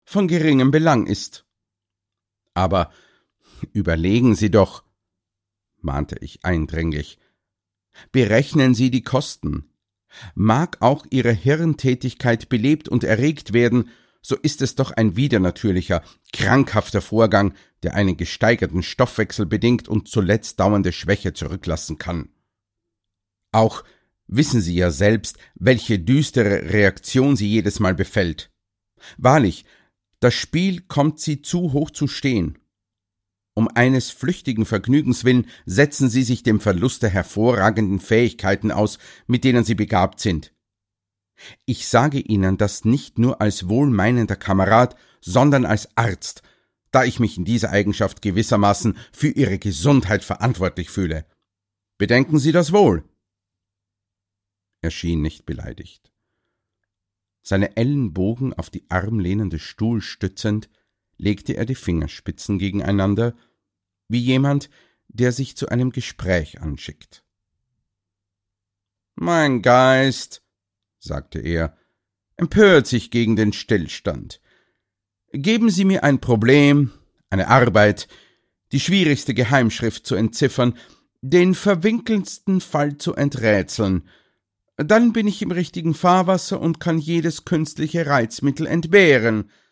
von geringem Belang ist. Aber überlegen Sie doch, mahnte ich eindringlich. Berechnen Sie die Kosten. Mag auch Ihre Hirntätigkeit belebt und erregt werden, so ist es doch ein widernatürlicher, krankhafter Vorgang, der einen gesteigerten Stoffwechsel bedingt und zuletzt dauernde Schwäche zurücklassen kann. Auch wissen Sie ja selbst, welche düstere Reaktion Sie jedes Mal befällt. Wahrlich, das Spiel kommt Sie zu hoch zu stehen. Um eines flüchtigen Vergnügens willen setzen Sie sich dem Verlust der hervorragenden Fähigkeiten aus, mit denen Sie begabt sind. Ich sage Ihnen das nicht nur als wohlmeinender Kamerad, sondern als Arzt, da ich mich in dieser Eigenschaft gewissermaßen für Ihre Gesundheit verantwortlich fühle. Bedenken Sie das wohl. Er schien nicht beleidigt. Seine Ellenbogen auf die Armlehnen des Stuhls stützend, legte er die Fingerspitzen gegeneinander, wie jemand, der sich zu einem Gespräch anschickt. »Mein Geist«, sagte er, »empört sich gegen den Stillstand. Geben Sie mir ein Problem, eine Arbeit, die schwierigste Geheimschrift zu entziffern, den verwinkelndsten Fall zu enträtseln. Dann bin ich im richtigen Fahrwasser und kann jedes künstliche Reizmittel entbehren.